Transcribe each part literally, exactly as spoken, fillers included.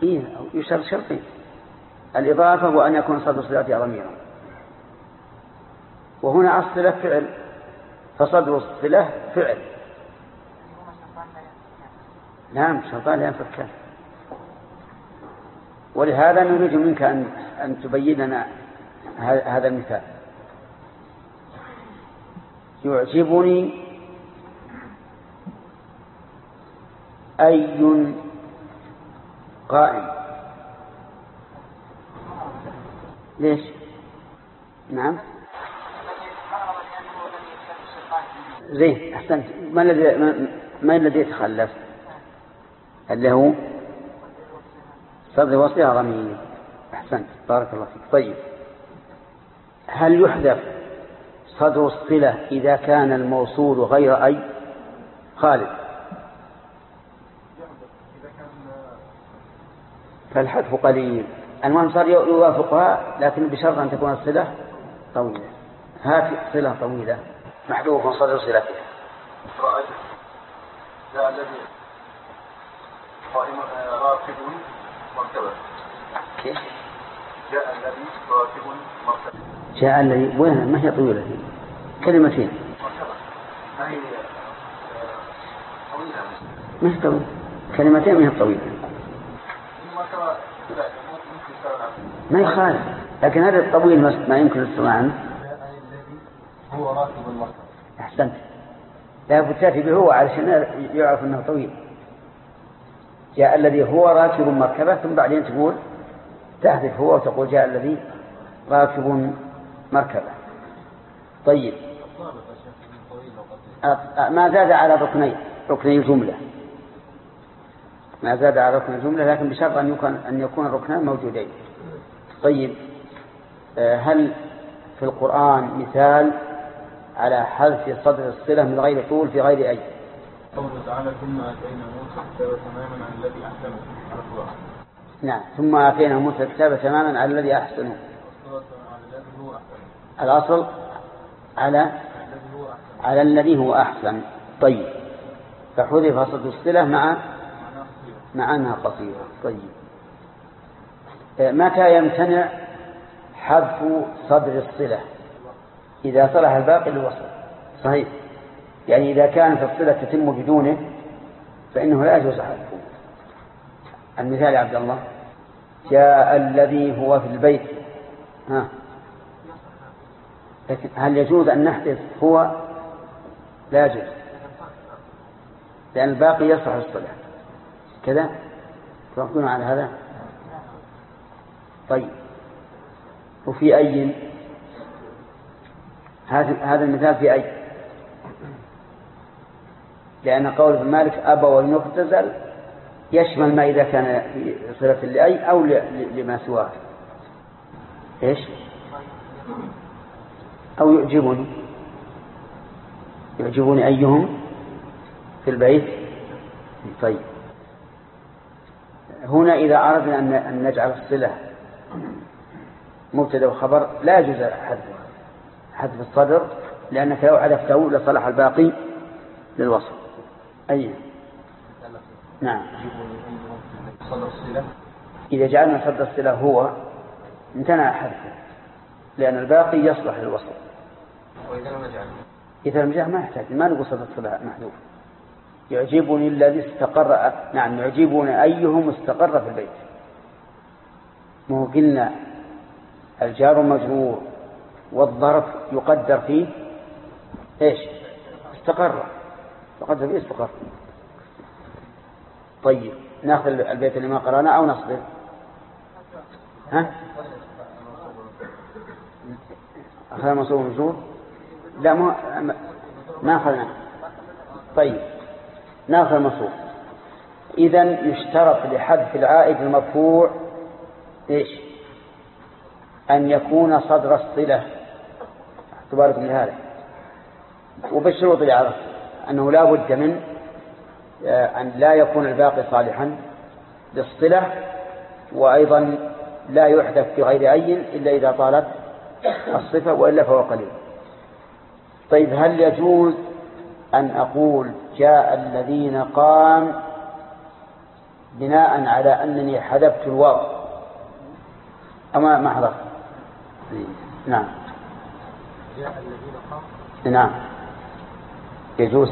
إيه يشترط شرطين. الإضافة وأن يكون صدر صلتها ضميرا، وهنا الصلة فعل، فصدر الصلة فعل. نعم شرطان لا ينفكان. ولهذا نريد منك أن, أن تبين لنا هذا المثال. يعجبني أي قائم. ليش؟ نعم زين أحسنت. ما الذي ما الذي يتخلف؟ اللي هو صدر وصلها ضمير. أحسنت بارك الله فيك. طيب هل يحذف صدر الصلة إذا كان الموصول غير أي؟ خالد. فالحذف قليل. المهم صار يوافقها لكن بشرط أن تكون الصلة طويلة. هات صلة طويلة محذوف من صدر صلتها. رأيت جاء الذي قائم راكب مركبة. كيف؟ جاء الذي راكب مركبة. جاء الذي وين؟ ما هي طويلة هي كلمتين. مركبة ما هي طويلة؟ ما هي طويلة كلمتين ما هي طويلة. مركبة ما يخالف لكن هذا الطويل ما يمكن الاستغناء عنه. جاء الذي هو راكب المركبة. أحسنت. لا بتأتي به هو علشان يعرف أنه طويل. جاء الذي هو راكب مركبة ثم بعدين تقول تحذف هو وتقول جاء الذي راكب مركبة. طيب ما زاد على ركني ركني الجملة، ما زاد على ركن الجملة لكن بشرط أن يكون أن يكون الركنان موجودين. طيب هل في القرآن مثال على حذف صدر الصلة من غير طول في غير أي؟ قوله تعالى ثم آتينا موسى الكتاب تماما على الذي أحسنه على القرآن. نعم ثم آتينا موسى الكتاب تماما على الذي أحسنه. الأصل على على الذي هو أحسن. طيب فحذف صدر الصلة مع مع أنها قصيرة. طيب متى يمتنع حذف صدر الصلة؟ إذا صلح الباقي للوصل. صحيح، يعني إذا كانت الصلة تتم بدونه فإنه لا يجوز حذفه. المثال يا عبد الله جاء الذي هو في البيت. ها لكن هل يجوز أن نحذف هو؟ لا يجوز لأن الباقي يصلح الصلة كذا. توافقون على هذا؟ طيب وفي أي؟ هذا المثال في أي؟ لأن قول ابن مالك أبى ونختزل يشمل ما إذا كان في صلة لأي أو لما سواه. إيش؟ أو يعجبني يعجبني أيهم في البيت. طيب هنا إذا أردنا أن نجعل الصلة مبتدأ وخبر لا يجوز حذفه حذف الصدر لأنك لو حذفته لصلح الباقي للوصف. أي نعم إذا جعلنا صدر الصلة هو امتنع حذفه لأن الباقي يصلح للوصف. وإذا لم نجعل إذا لم نجعل ما يحتاج ما نقول صدر الصلة محذوف. يعجبني الذي استقر. نعم يعجبني أيهم استقر في البيت. ما قلنا الجار مجرور والظرف يقدر فيه إيش؟ استقر. يقدر فيه استقر. طيب ناخذ البيت اللي ما قرأنا أو نصبر. ها أخذ مصروف مجرور؟ لا ما ما أخذنا. طيب ناخذ المصروف. إذن يشترط لحذف العائد المرفوع إيش؟ أن يكون صدر الصلة. تباركم لهذا وبالشروط اللي عرفت أنه لا بد من أن لا يكون الباقي صالحا للصلة وأيضا لا يحذف في غير أي إلا إذا طالت الصفة وإلا فهو قليل. طيب هل يجوز أن أقول جاء الذين قام بناء على أنني حذفت الواو أما ما حذفت. نعم نعم يجوز.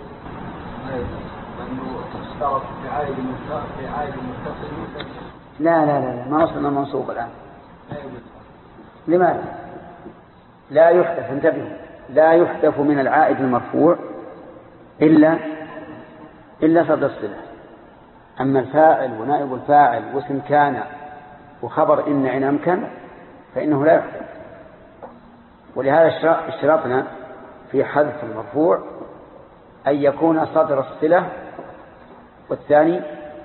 لا لا لا ما وصلنا منصوب الآن. لماذا؟ لا يحدث، انتبهوا، لا يحدث من العائد المرفوع إلا إلا صدر الصلة. أما الفاعل ونائب الفاعل واسم كان وخبر إن إن أمكن فإنه لا يحدث. ولهذا اشترطنا في حذف المرفوع أن يكون صدر الصلة، والثاني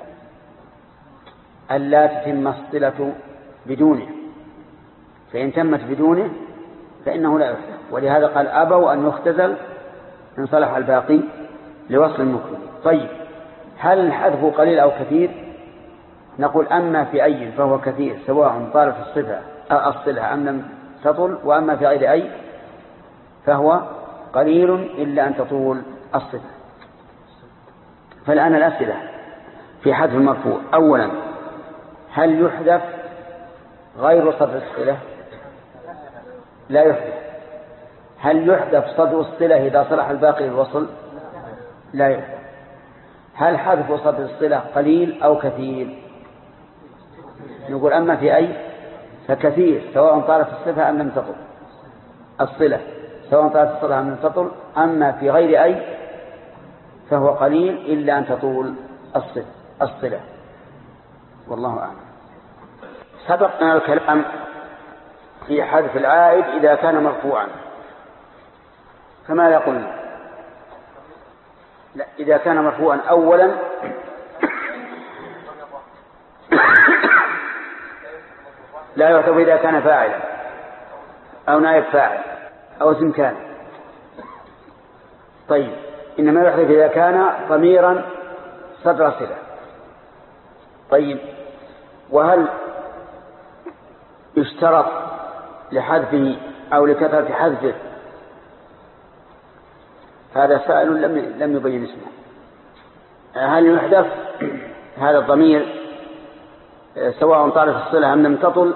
أن لا تتم الصلة بدونه، فإن تمت بدونه فإنه لا يحدث. ولهذا قال أبوا أن يختزل إن صلح الباقي لوصل المكمل. طيب هل الحذف قليل أو كثير؟ نقول أما في أي فهو كثير سواء طالت الصفة الصلة أم لم تطل، وأما في غير أي فهو قليل إلا أن تطول الصفة. فالآن الأسئلة في حذف المرفوع: أولا هل يحذف غير صدر الصلة؟ لا يحذف. هل يحذف صدر الصلة إذا صلح الباقي للوصل؟ لا يحذف. هل حذف صدر الصلة قليل أو كثير؟ نقول أما في أي فكثير سواء طالت الصفة أم لم تطل الصلة، سواء طالت الصلة أم لم تطل. أما في غير أي فهو قليل إلا أن تطول الصلة. والله أعلم. سبقنا الكلام في حذف العائد إذا كان مرفوعا، فماذا قلنا؟ لا، إذا كان مرفوعا أولا لا يعتبر إذا كان فاعلا أو نائب فاعل أو اسم كان. طيب إنما يحذف إذا كان ضميرا صدر صلة. طيب وهل يشترط لحذفه أو لكثرة حذفه؟ هذا سائل لم لم يبين اسمه. هل يحذف هذا الضمير سواء طالت الصلة أم لم تطل؟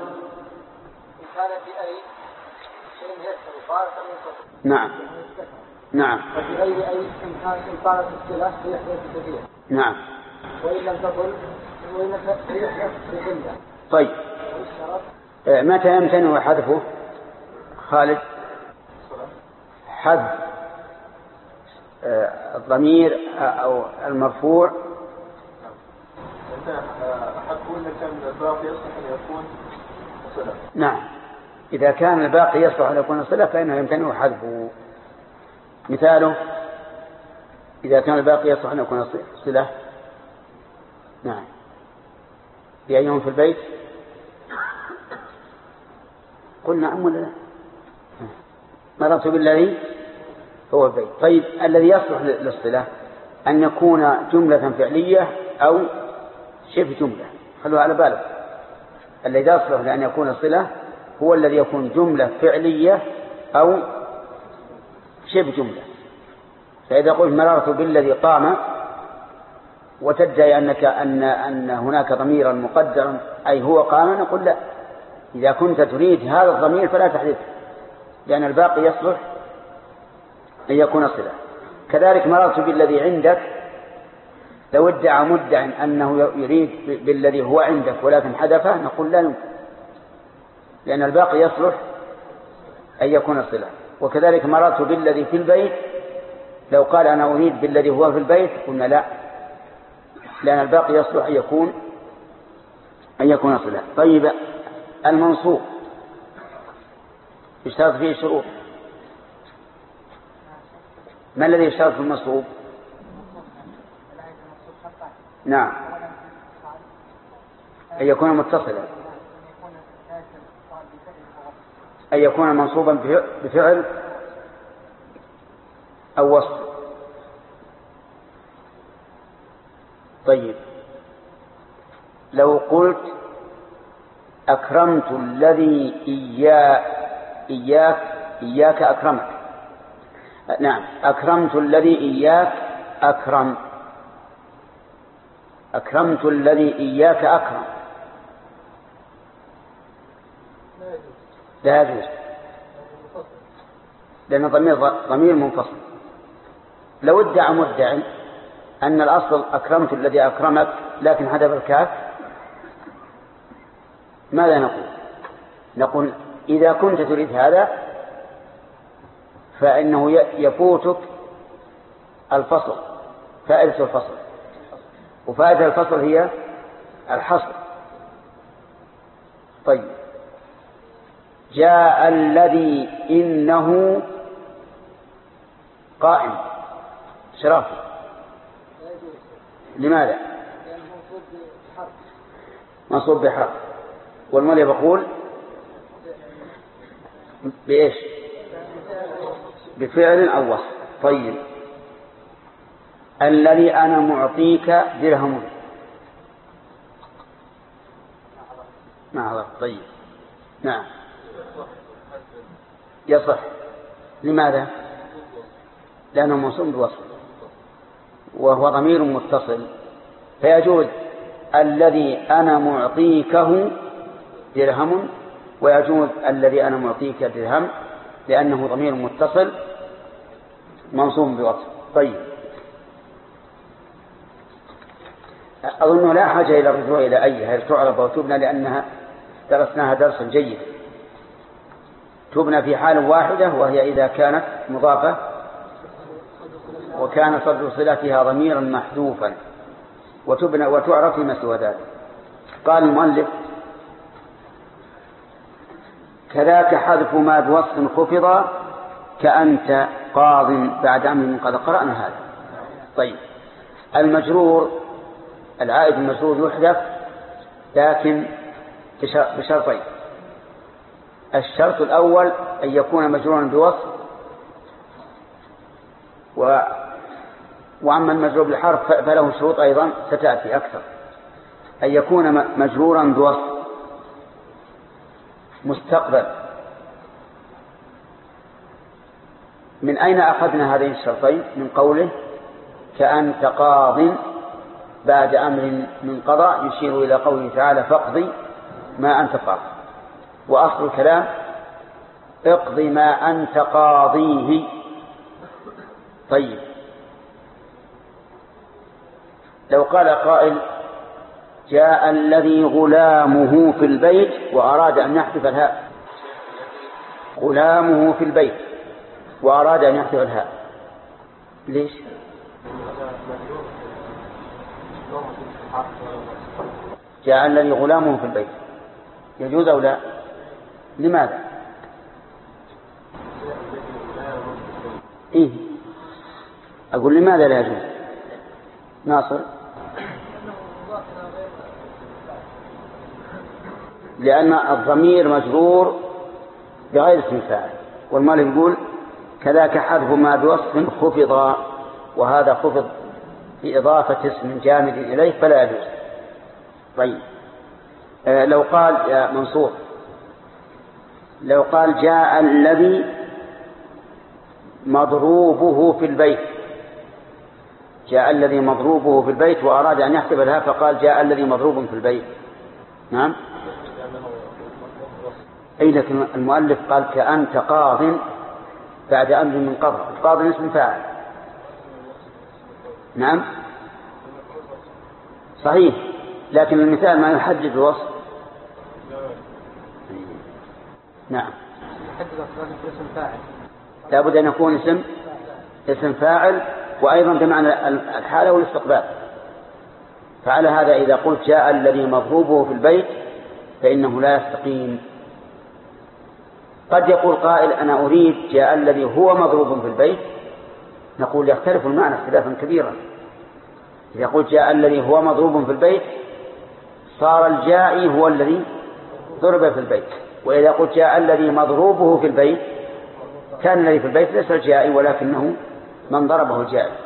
نعم نعم. وفي غير أي إن طالت الصلة فيحذف كثير. نعم. وإن لم تطل فيحذف بقلة. طيب متى يمتنع حذفه خالد؟ حذف الضمير أو المرفوع نعم. إذا كان الباقي يصلح أن يكون صلة فإنه يمتنع حذفه. مثاله إذا كان الباقي يصلح أن يكون صلة. نعم. بأيهم في البيت؟ قلنا نعم ولا لا؟ مررت بالذي هو البيت. طيب الذي يصلح للصلة أن يكون جملة فعلية أو شبه جملة. خلوا على بالك، الذي يصلح لأن يكون صلة هو الذي يكون جملة فعلية أو شبه جملة. فإذا قلت مررت بالذي قام وتدعي أنك أن أن هناك ضميرا مقدرا أي هو قام، نقول لا، إذا كنت تريد هذا الضمير فلا تحذفه لأن الباقي يصلح أن يكون صلة. كذلك مررت بالذي عندك، لو ادعى مدع أنه يريد بالذي هو عندك ولكن حذفه نقول لا يمكن لأن الباقي يصلح أن يكون صلة. وكذلك مررت بالذي في البيت، لو قال أنا أريد بالذي هو في البيت قلنا لا لأن الباقي يصلح أن يكون أن يكون صلة. طيب المنصوب يشترط فيه شروط. ما الذي يشترط في المنصوب؟ نعم أن يكون متصلا، أن يكون منصوبا بفعل أو وصف. طيب لو قلت أكرمت الذي إياك إياك إياك أكرمك، نعم أكرمت الذي إياك أكرم، أكرمت الذي إياك أكرم لا يجوز، لأن ضمير ضمير منفصل. لو ادعى مدعي أن الأصل أكرمت الذي أكرمك لكن حذف الكاف، ماذا نقول؟ نقول إذا كنت تريد هذا فإنه يفوتك الفصل، فائدة الفصل، وفائدة الفصل هي الحصر. طيب، جاء الذي إنه قائم شرافي، لماذا؟ منصوب بحرف، والمولى يقول بإيش؟ بفعل أو وصف. طيب، الذي أنا معطيك درهم معه. طيب، نعم يصح. لماذا؟ لأنه منصوب بوصف وهو ضمير متصل، فيجوز الذي أنا معطيكه درهم، ويجوز الذي أنا معطيك درهم لأنه ضمير متصل منصوب بوصف. طيب، أظن لا حاجة إلى الرجوع إلى أيها تعرب وتبنى، لأنها درسناها درسا جيدا. تبنى في حال واحدة وهي إذا كانت مضافة وكان صدر صلتها ضميرا محذوفا، وتبنى وتعرف فيما سوى ذلك. قال المؤلف: كذاك حذف ما بوصف خفض كأنت قاض بعد أمر من قد قرأنا هذا. طيب، المجرور العائد المجرور يحذف لكن بشرطين. الشرط الأول أن يكون مجرورا بوصف، و... وأما المجرور بالحرف فله شروط أيضا ستأتي أكثر. أن يكون مجرورا بوصف مستقبل. من أين أخذنا هذين الشرطين؟ من قوله كأنت قاض بعد أمر من قضاء، يشير إلى قوله تعالى فاقضي ما أنت قاض، وأصل الكلام اقضي ما أنت قاضيه. طيب، لو قال قائل جاء الذي غلامه في البيت وأراد أن يحذف الهاء، غلامه في البيت وأراد أن يحذف الهاء، ليش؟ جاء الذي غلامه في البيت يجوز أو لا؟ لماذا؟ إيه؟ أقول لماذا لا يجوز؟ ناصر: لأن الضمير مجرور بغير اسم فاعل، والمؤلف يقول كذاك حذف ما بوصف خفض، وهذا خفض بإضافة اسم جامد إليه فلا يجوز. طيب، آه لو قال يا منصور، لو قال جاء الذي مضروبه في البيت، جاء الذي مضروبه في البيت وأراد أن يحسب لها فقال جاء الذي مضروب في البيت، نعم، أي لكن المؤلف قال كأنت قاض بعد أمر من قضى، القاضي اسم فاعل، نعم صحيح، لكن المثال ما يحدد الوصف، نعم لابد أن يكون اسم اسم فاعل، وأيضا بمعنى الحالة والاستقبال. فعلى هذا إذا قلت جاء الذي مضروبه في البيت فإنه لا يستقيم. قد يقول قائل أنا أريد جاء الذي هو مضروب في البيت، نقول يختلف المعنى اختلافا كبيرا. إذا قلت جاء الذي هو مضروب في البيت صار الجائي هو الذي ضرب في البيت، وإذا قلت جاء الذي مضروبه في البيت كان الذي في البيت ليس الجائي ولكنه من ضربه الجائي.